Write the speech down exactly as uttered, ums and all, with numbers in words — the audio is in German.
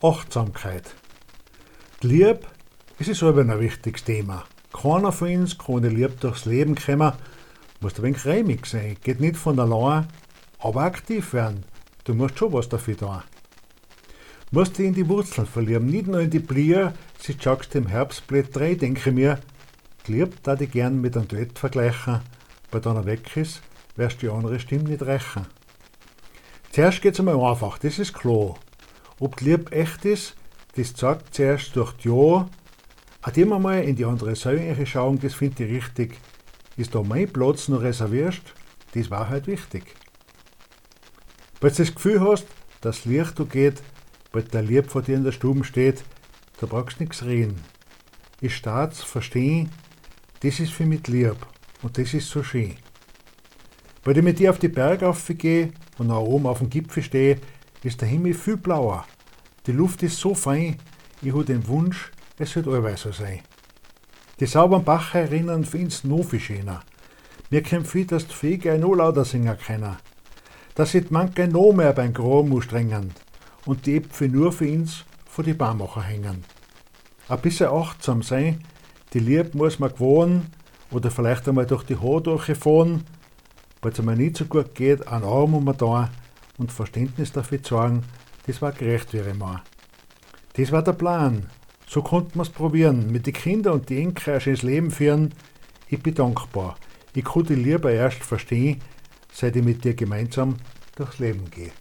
Achtsamkeit. Die Liebe ist selber ein wichtiges Thema. Keiner von uns kann ohne Liebe durchs Leben kommen. Musst ein wenig reimig sein. Geht nicht von allein, aber aktiv werden. Du musst schon was dafür tun. Musst dich in die Wurzeln verlieben, nicht nur in die Blätter. Sie schaust im Herbstblatt drei, denke ich mir. Die Liebe da ich gern mit einem Duett vergleichen. Weil dann er weg ist, wirst du die andere Stimme nicht rächen. Zuerst geht's einmal einfach, das ist klar. Ob die Liebe echt ist, das zeigt zuerst durch die Jahre. Auch immer mal in die andere Seite schauen, das finde ich richtig. Ist da mein Platz noch reserviert? Das war halt wichtig. Wenn du das Gefühl hast, dass das Licht da geht, weil der Liebe vor dir in der Stube steht, da brauchst du nichts reden. Ich start's, verstehen, das ist für mich die Liebe und das ist so schön. Weil ich mit dir auf die Berge aufgehe und nach oben auf dem Gipfel stehe, ist der Himmel viel blauer. Die Luft ist so fein, ich habe den Wunsch, es wird allweil so sein. Die sauberen Bach erinnern für uns noch viel schöner. Mir kommt viel, dass die Vögel noch lauter singen können. Dass sich manche noch mehr beim Graben anstrengen und die Äpfel nur für uns vor die Baummacher hängen. Ein bisschen achtsam sein, die Liebe muss man gewohnen oder vielleicht einmal durch die Haare durchfahren, weil es mir nicht so gut geht, einen Arm um da und Verständnis dafür zeigen, das war gerecht, wie ich meine. Das war der Plan. So konnten wir es probieren, mit den Kindern und den Enkeln ein schönes Leben führen. Ich bin dankbar. Ich konnte die Liebe erst verstehen, seit ich mit dir gemeinsam durchs Leben gehe.